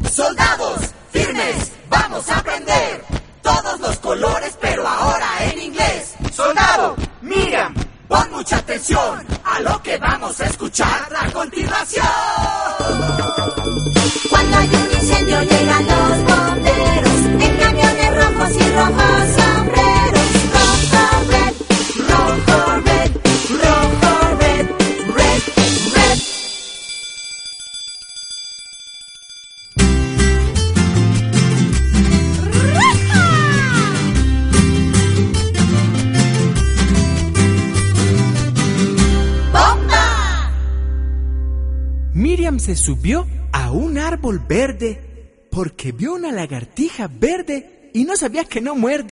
Soldados, firmes, vamos a aprender todos los colores, pero ahora en inglés. Soldado, Miriam, pon mucha atención a lo que vamos a escuchar a continuación. Cuando hay un incendio llegan los bomberos en camiones rojos y rojos sombreros. Rojo, red, rojo, red, rojo, red, red, red. ¡Bomba! Miriam se subió a un árbol verde porque vio una lagartija verde y no sabía que no muerde.